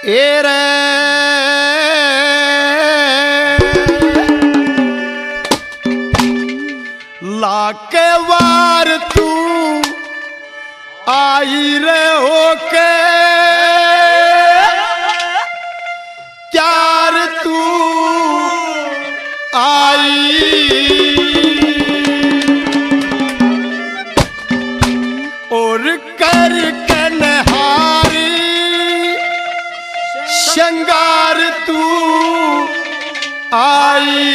ए रे लाके वार तू आई रे होके प्यार तू आई और कर कन्हारी श्रृंगार तू आई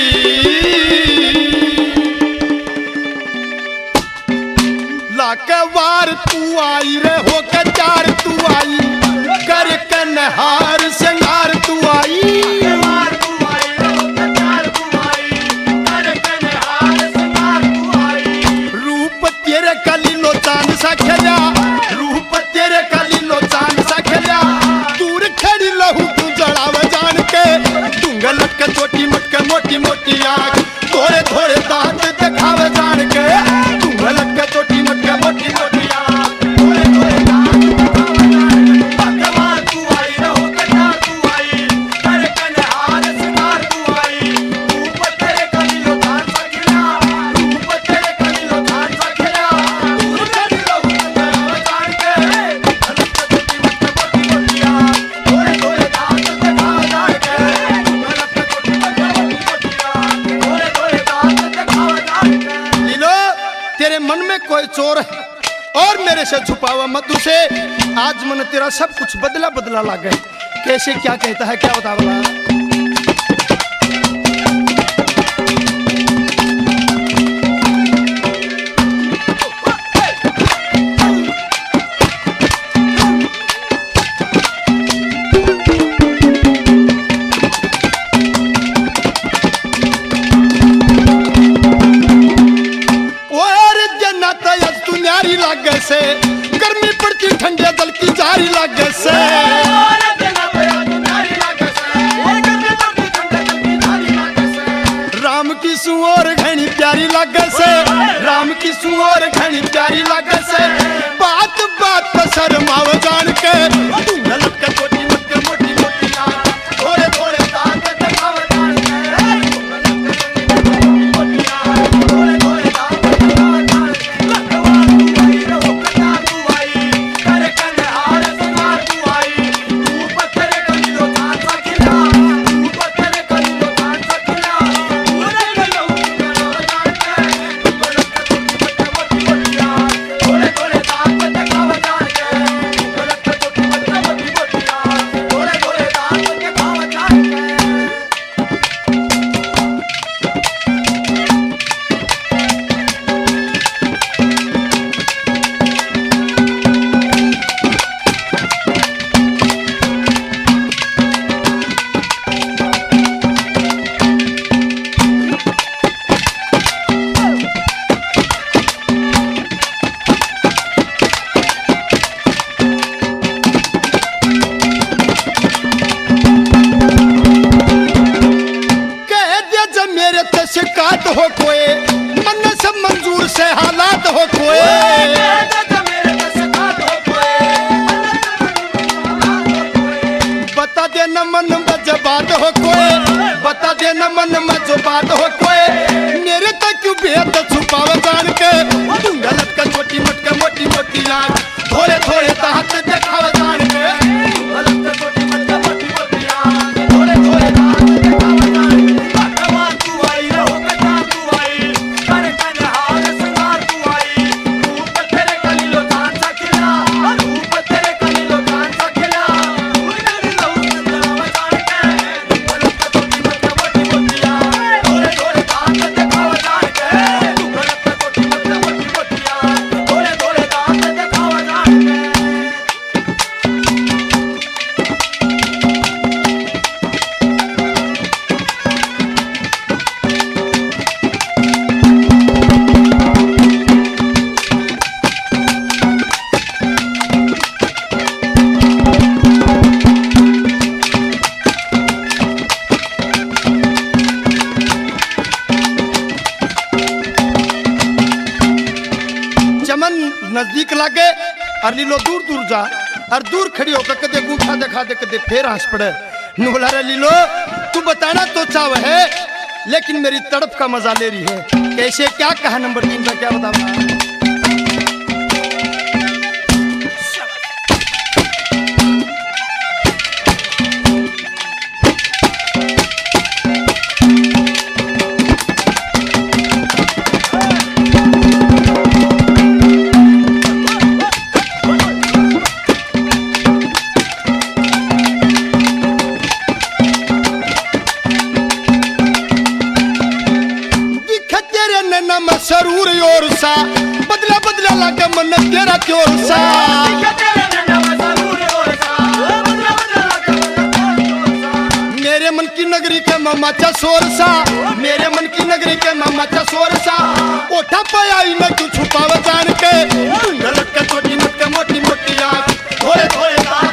लाके वार तू आई रे होके चार तू आई कर कन्हार श्रृंगार तू आई रूप तेरे कलीलो चांद सा खिला रूप तेरे कलीलो चांद सा खिला दूर खड़ी लहू तू जड़ाव जान के डूंगर लटके छोटी मटके मोटी मोटी आँख थोड़े थोड़े दांत दिखावे जान के डूंगर लटके छोटी मटके मोटी मोटी आँख थोड़े थोड़े दांत दिखावे जान के भगवान तू आई रहो कन्या तू आई कर कन्हार सिंगार तू आई रूप तेरे कलीलो चांद सा खिला रूप तेरे कलीलो चांद सा खिला दूर खड़ी लहू तू जड़ाव जान के लटके छोटी मटके मोटी मोटी आँख थोड़े थोड़े दांत दिखावे जान के डूंगर लटके छोटी मटके मोटी मोटी आँख थोड़े थोड़े दांत दिखावे जान के लीलो तेरे मन में कोई चोर है और मेरे से छुपावा मत उसे आज मन तेरा सब कुछ बदला बदला लागे कैसे क्या कहता है क्या बता वाला लागे से गर्मी पड़ती ठंडे दल की जारी लागे से राम की सुओर घनी प्यारी लागे से राम की सुओर घनी प्यारी लागे से बात बात पर शर्माव जान के लटके छोटी मटके मोटी मोटी थोड़े थोड़े दांत दिखाव जान शिकायत हो कोई मन से मंजूर से हालात हो कोई बता दे न मन में जो बात हो कोई बता दे न मन में जो बात हो कोई मेरे तक क्यों बेहद छुपाव जान के डूंगा लटका छोटी मटके मोटी मोटी आँख थोड़े थोड़े दांत दिखाव जान के लटका छोटी मटके मोटी मोटी आँख थोड़े थोड़े दांत दिखाव जान के भगवान तू आई रहो कन्या तू आई कर कन्हार सिंगार तू आई रूप तेरे कलीलो चांद सा खिला रूप तेरे कलीलो चांद सा खिला दूर खड़ी लहू तू जड़ाव जान के लटका छोटी मटके मोटी मोटी आँख थोड़े थोड़े दांत दिखाव जान के लटका छोटी मटके मोटी मोटी आँख थोड़े थोड़े दांत दिखाव जान के चमन नजदीक लागे और लीलो दूर दूर जा और दूर खड़ी होकर कदे गूठा दिखा दे कदे फिर हंस पड़े। नुगला रे लीलो तू बताना तो चाव है लेकिन मेरी तड़प का मजा ले रही है। कैसे क्या कहा नंबर 3 का क्या बताऊंगा। सरूर और सा बदला बदला लागे मन तेरा क्यों सा। मेरे मन की नगरी के मामा चा शोर सा, मेरे मन की नगरी के मामा चा शोर सा। ओठा पे आई न तू छुपाव जान के ढूंढ के छोटी मत के मोटी मोटी आँख थोड़े थोड़े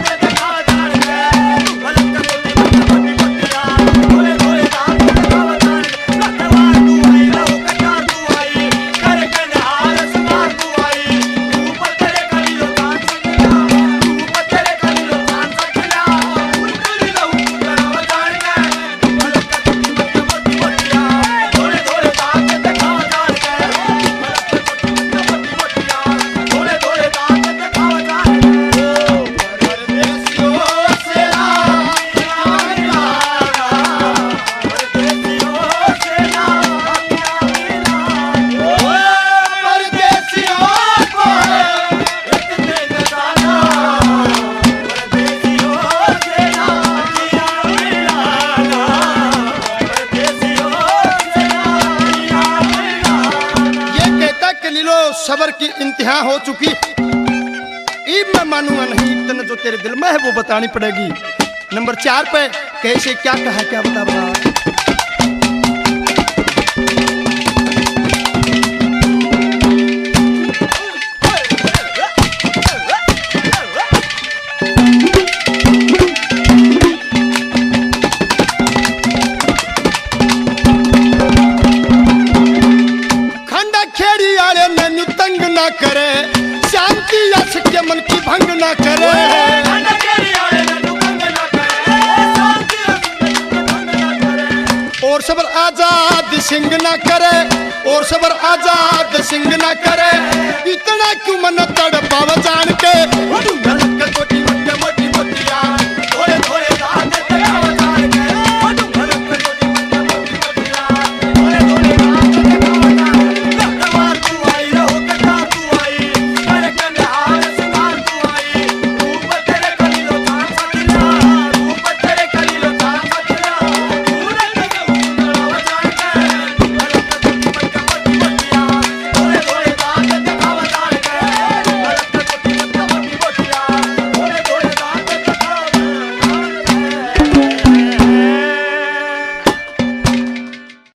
सबर की इंतहा हो चुकी। इब मैं मानूंगा नहीं, इतना जो तेरे दिल में है वो बतानी पड़ेगी। नंबर 4 पे कैसे क्या कहा क्या बता बता। करे शांति यश के मन की भंग ना करे। और सबर आजाद सिंह ना करे, और सबर आजाद सिंह ना करे। इतना क्यों मन तड़पाव जान के